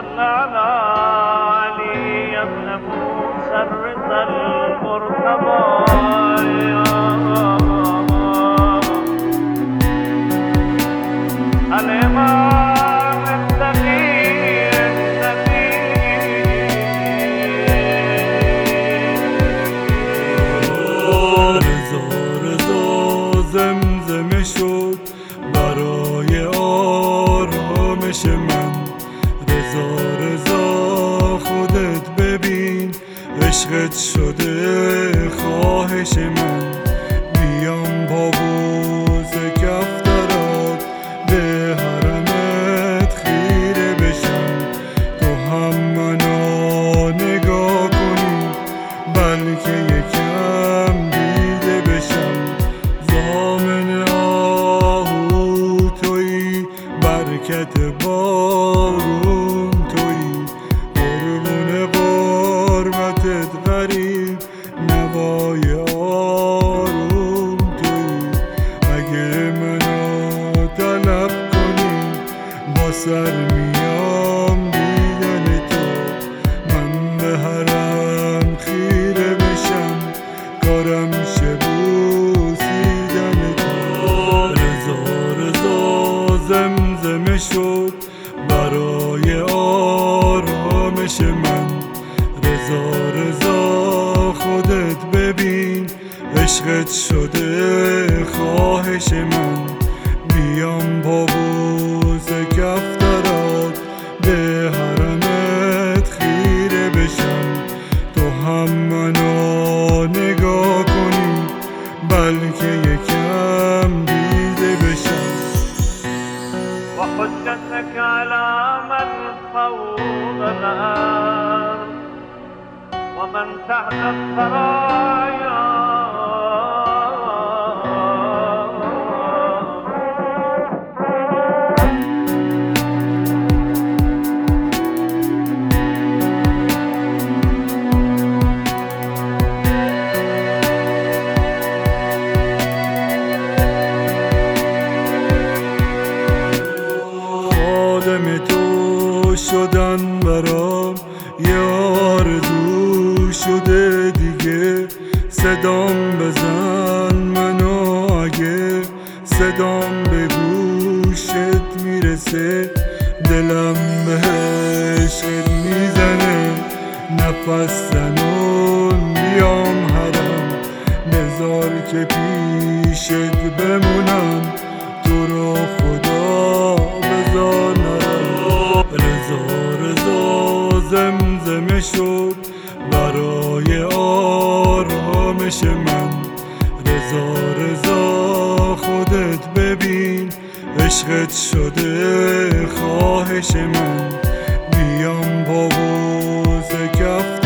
صل على علي ابن موسى الرضا المرتضى الإمام التقي رضا زمزمه شد برای آرامش من. رضا خودت ببین عشقت شده خواهش من. بیام با بوز کفترات به حرمت خیره بشم. تو هم منو نگاه کنی بلکه یکم دیده بشم. ضامن آهو تویی برکت بارون تویی. قربون قربتت غریب نوای آروم تویی. اگه منو طلب کنی با سر میام دیدن تو. من به حرم خیره بشم کارم شه بوسیدن تو. رضا زمزمه شد برای آرامش من. رضا خودت ببین عشقت شده خواهش من. بیام با بوز کفترات به حرمت خیره بشم. تو هم منو نگاه کنی بلکه یکم دیده بشم. وحجتك على من فوق الأرض ومن تحت الثرايا. خادم تو شدن برام یه آرزو شده دیگه. صدام بزن منو اگه صدام به گوشت میرسه. دلم به عشقت میزنه نفس زنون بیام حرم. بذار که پیشت بمونم تو رو خدا بذار نرم. رضا زمزمه شد برای آرامش من. رضا خودت ببین عشقت شده خواهش من. بیام با بوز کفترات